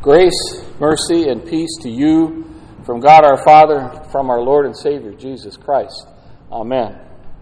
Grace, mercy, and peace to you from God our Father, from our Lord and Savior, Jesus Christ. Amen.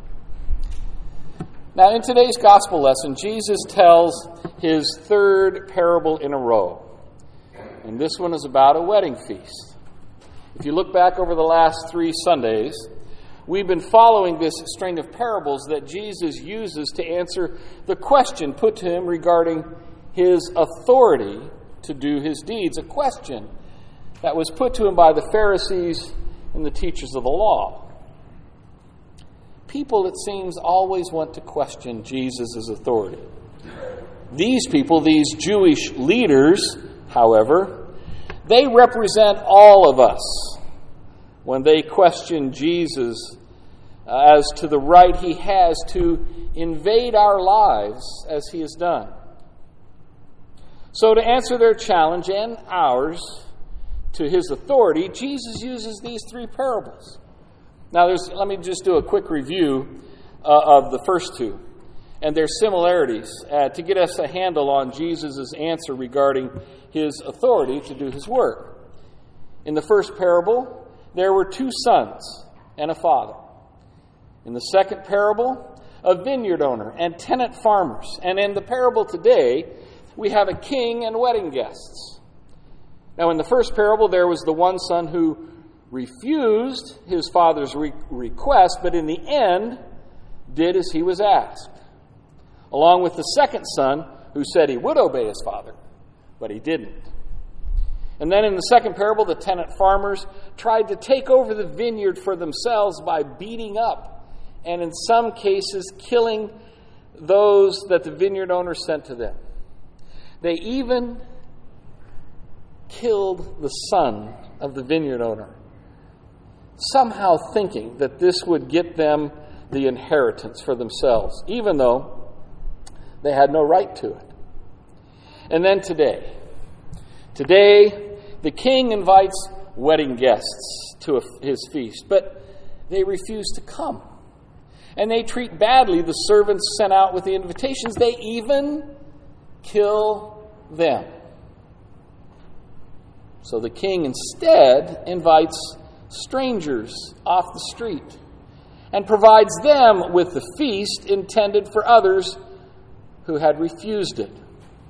Now, in today's gospel lesson, Jesus tells his third parable in a row. And this one is about a wedding feast. If you look back over the last 3 Sundays, we've been following this string of parables that Jesus uses to answer the question put to him regarding his authority to do his deeds, a question that was put to him by the Pharisees and the teachers of the law. People, it seems, always want to question Jesus' authority. These people, these Jewish leaders, however, they represent all of us when they question Jesus as to the right he has to invade our lives as he has done. So to answer their challenge and ours to his authority, Jesus uses these 3 parables. Now, let me just do a quick review of the first 2 and their similarities to get us a handle on Jesus' answer regarding his authority to do his work. In the first parable, there were 2 sons and a father. In the second parable, a vineyard owner and tenant farmers. And in the parable today, we have a king and wedding guests. Now, in the first parable, there was the one son who refused his father's request, but in the end did as he was asked, along with the second son who said he would obey his father, but he didn't. And then in the second parable, the tenant farmers tried to take over the vineyard for themselves by beating up and in some cases killing those that the vineyard owner sent to them. They even killed the son of the vineyard owner, somehow thinking that this would get them the inheritance for themselves, even though they had no right to it. And then today, the king invites wedding guests to his feast, but they refuse to come. And they treat badly the servants sent out with the invitations. They even kill them. So the king instead invites strangers off the street and provides them with the feast intended for others who had refused it.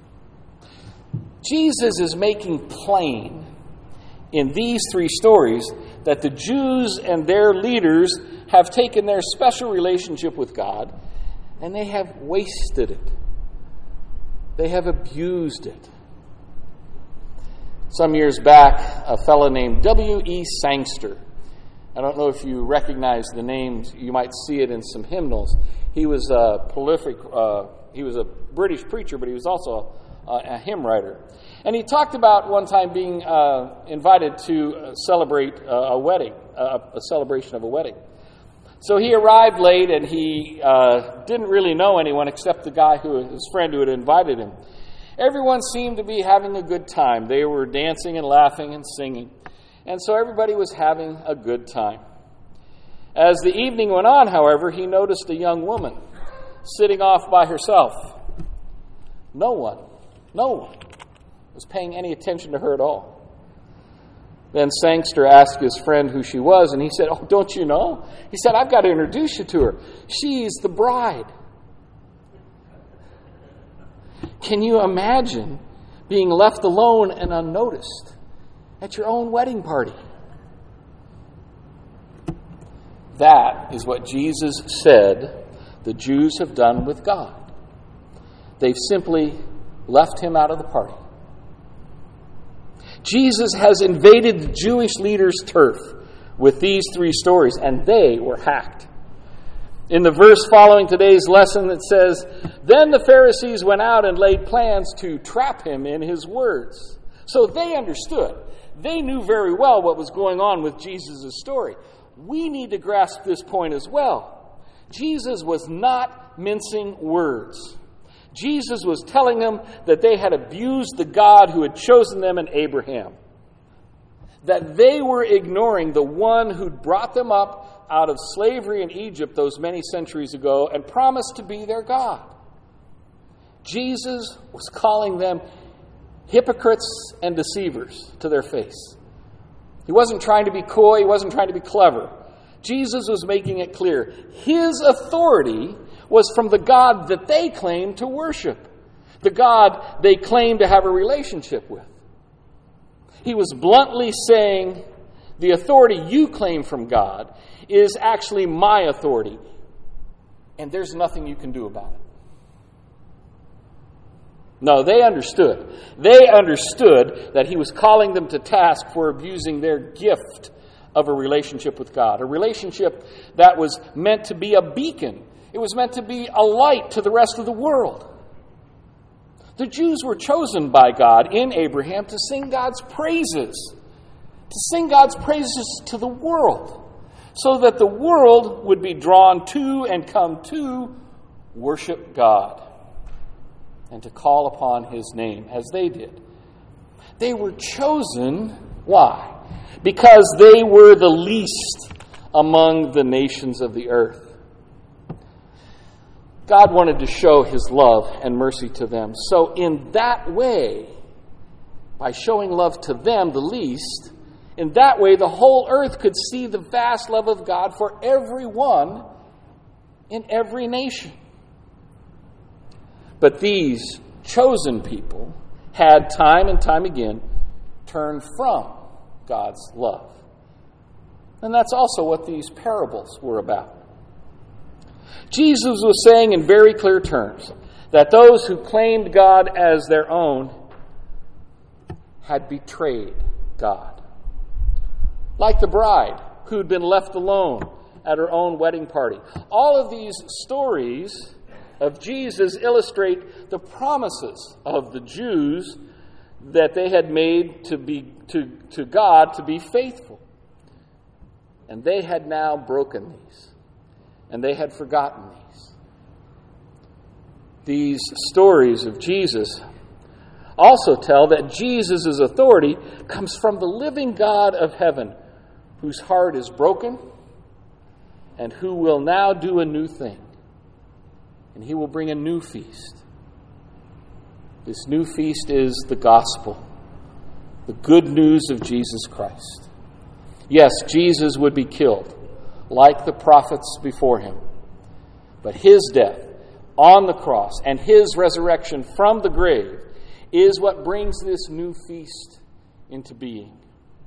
Jesus is making plain in these 3 stories that the Jews and their leaders have taken their special relationship with God and they have wasted it. They have abused it. Some years back, a fellow named W.E. Sangster, I don't know if you recognize the name, you might see it in some hymnals. He was a prolific, he was a British preacher, but he was also a hymn writer. And he talked about one time being invited to celebrate a wedding, a celebration of a wedding. So he arrived late, and he didn't really know anyone except the guy his friend who had invited him. Everyone seemed to be having a good time. They were dancing and laughing and singing. And so everybody was having a good time. As the evening went on, however, he noticed a young woman sitting off by herself. No one was paying any attention to her at all. Then Sangster asked his friend who she was, and he said, "Oh, don't you know?" He said, "I've got to introduce you to her. She's the bride." Can you imagine being left alone and unnoticed at your own wedding party? That is what Jesus said the Jews have done with God. They've simply left him out of the party. Jesus has invaded the Jewish leaders' turf with these 3 stories, and they were hacked. In the verse following today's lesson, it says, "Then the Pharisees went out and laid plans to trap him in his words." So they understood. They knew very well what was going on with Jesus' story. We need to grasp this point as well. Jesus was not mincing words. Jesus was telling them that they had abused the God who had chosen them in Abraham. That they were ignoring the one who'd brought them up out of slavery in Egypt those many centuries ago and promised to be their God. Jesus was calling them hypocrites and deceivers to their face. He wasn't trying to be coy. He wasn't trying to be clever. Jesus was making it clear. His authority was from the God that they claimed to worship, the God they claimed to have a relationship with. He was bluntly saying, the authority you claim from God is actually my authority, and there's nothing you can do about it. No, they understood. They understood that he was calling them to task for abusing their gift of a relationship with God, a relationship that was meant to be a beacon. It was meant to be a light to the rest of the world. The Jews were chosen by God in Abraham to sing God's praises, to the world, so that the world would be drawn to and come to worship God and to call upon his name as they did. They were chosen, why? Because they were the least among the nations of the earth. God wanted to show his love and mercy to them. So in that way, by showing love to them, the least, in that way the whole earth could see the vast love of God for everyone in every nation. But these chosen people had time and time again turned from God's love. And that's also what these parables were about. Jesus was saying in very clear terms that those who claimed God as their own had betrayed God. Like the bride who'd been left alone at her own wedding party. All of these stories of Jesus illustrate the promises of the Jews that they had made to God to be faithful. And they had now broken these. And they had forgotten these. These stories of Jesus also tell that Jesus' authority comes from the living God of heaven, whose heart is broken and who will now do a new thing. And he will bring a new feast. This new feast is the gospel, the good news of Jesus Christ. Yes, Jesus would be killed, like the prophets before him. But his death on the cross and his resurrection from the grave is what brings this new feast into being.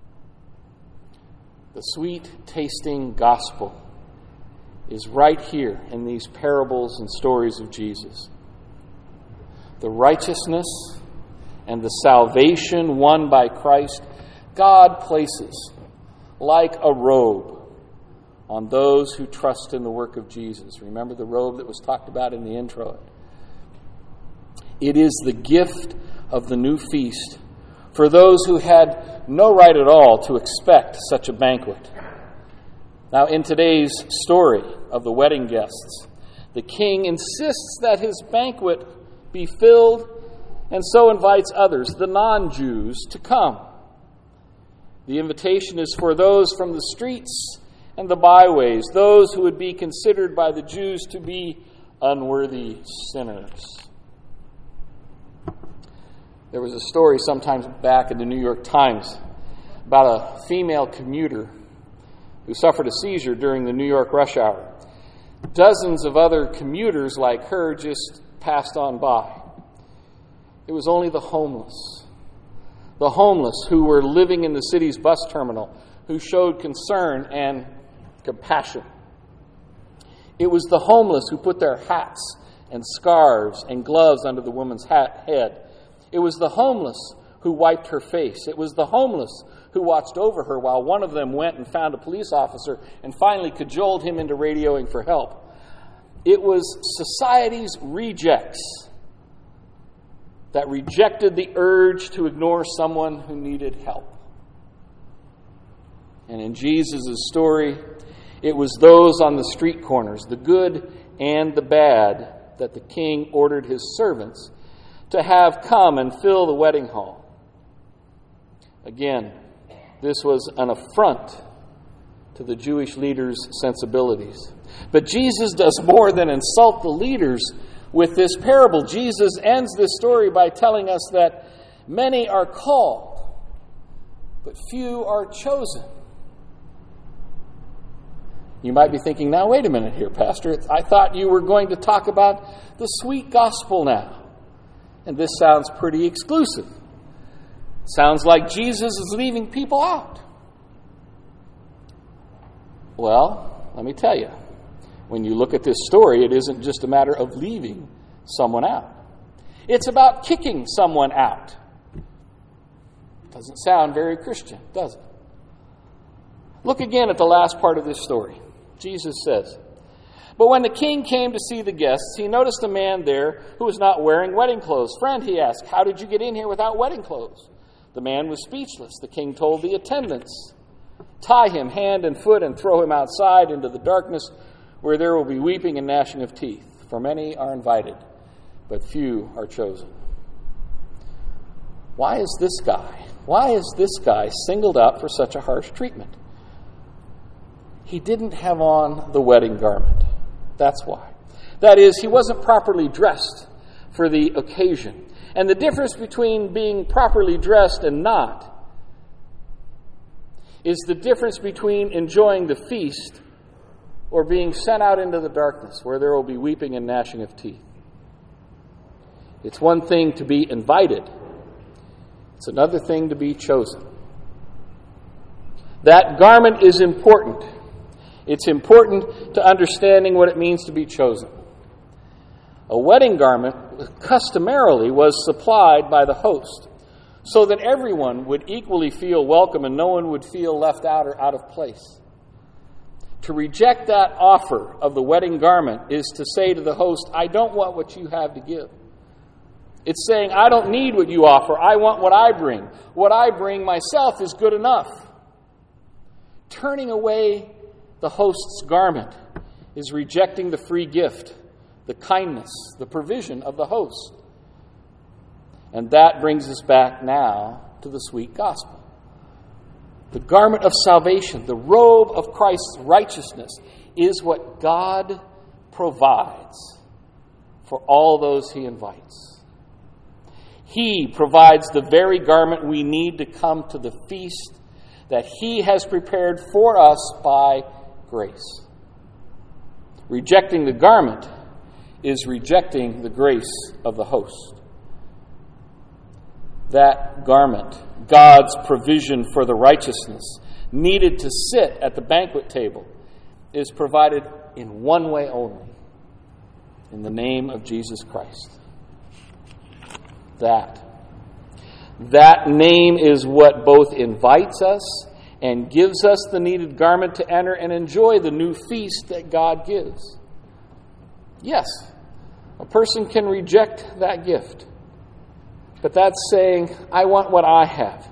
The sweet-tasting gospel is right here in these parables and stories of Jesus. The righteousness and the salvation won by Christ, God places like a robe on those who trust in the work of Jesus. Remember the robe that was talked about in the intro? It is the gift of the new feast for those who had no right at all to expect such a banquet. Now, in today's story of the wedding guests, the king insists that his banquet be filled and so invites others, the non-Jews, to come. The invitation is for those from the streets and the byways, those who would be considered by the Jews to be unworthy sinners. There was a story sometimes back in the New York Times about a female commuter who suffered a seizure during the New York rush hour. Dozens of other commuters like her just passed on by. It was only the homeless who were living in the city's bus terminal, who showed concern and compassion. It was the homeless who put their hats and scarves and gloves under the woman's head. It was the homeless who wiped her face. It was the homeless who watched over her while one of them went and found a police officer and finally cajoled him into radioing for help. It was society's rejects that rejected the urge to ignore someone who needed help. And in Jesus' story, it was those on the street corners, the good and the bad, that the king ordered his servants to have come and fill the wedding hall. Again, this was an affront to the Jewish leaders' sensibilities. But Jesus does more than insult the leaders with this parable. Jesus ends this story by telling us that Many are called, but few are chosen. You might be thinking, now wait a minute here, Pastor. I thought you were going to talk about the sweet gospel now. And this sounds pretty exclusive. Sounds like Jesus is leaving people out. Well, let me tell you, when you look at this story, it isn't just a matter of leaving someone out. It's about kicking someone out. Doesn't sound very Christian, does it? Look again at the last part of this story. Jesus says, "But when the king came to see the guests, he noticed a man there who was not wearing wedding clothes. 'Friend,' he asked, 'how did you get in here without wedding clothes?' The man was speechless. The king told the attendants, 'Tie him hand and foot and throw him outside into the darkness where there will be weeping and gnashing of teeth. For many are invited, but few are chosen.'" Why is this guy singled out for such a harsh treatment? He didn't have on the wedding garment. That's why. That is, he wasn't properly dressed for the occasion. And the difference between being properly dressed and not is the difference between enjoying the feast or being sent out into the darkness where there will be weeping and gnashing of teeth. It's one thing to be invited. It's another thing to be chosen. That garment is important. It's important to understanding what it means to be chosen. A wedding garment customarily was supplied by the host so that everyone would equally feel welcome and no one would feel left out or out of place. To reject that offer of the wedding garment is to say to the host, "I don't want what you have to give." It's saying, "I don't need what you offer. I want what I bring. What I bring myself is good enough." Turning away the host's garment is rejecting the free gift, the kindness, the provision of the host. And that brings us back now to the sweet gospel. The garment of salvation, the robe of Christ's righteousness, is what God provides for all those he invites. He provides the very garment we need to come to the feast that he has prepared for us by grace. Rejecting the garment is rejecting the grace of the host. That garment, God's provision for the righteousness needed to sit at the banquet table, is provided in one way only, in the name of Jesus Christ. That name is what both invites us and gives us the needed garment to enter and enjoy the new feast that God gives. Yes, a person can reject that gift, but that's saying, "I want what I have,"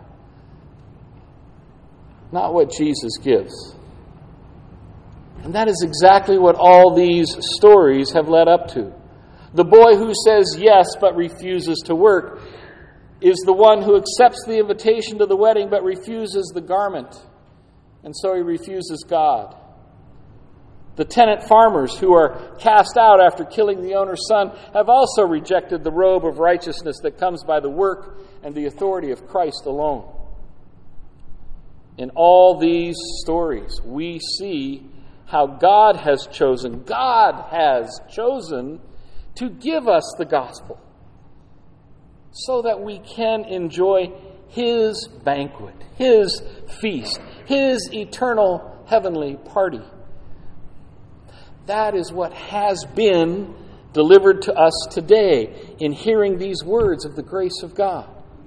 not what Jesus gives. And that is exactly what all these stories have led up to. The boy who says yes but refuses to work is the one who accepts the invitation to the wedding but refuses the garment, and so he refuses God. The tenant farmers who are cast out after killing the owner's son have also rejected the robe of righteousness that comes by the work and the authority of Christ alone. In all these stories, we see how God has chosen to give us the gospel, so that we can enjoy his banquet, his feast, his eternal heavenly party. That is what has been delivered to us today in hearing these words of the grace of God.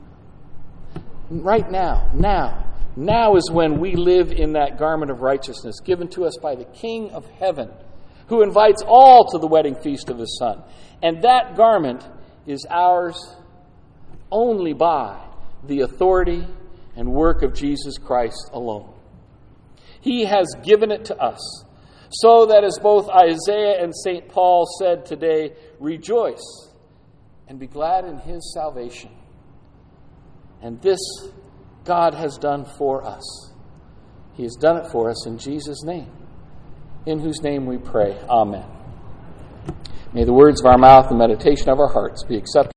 Right now is when we live in that garment of righteousness given to us by the King of heaven, who invites all to the wedding feast of his Son. And that garment is ours only by the authority and work of Jesus Christ alone. He has given it to us, so that as both Isaiah and St. Paul said today, rejoice and be glad in his salvation. And this God has done for us. He has done it for us in Jesus' name, in whose name we pray. Amen. May the words of our mouth and meditation of our hearts be accepted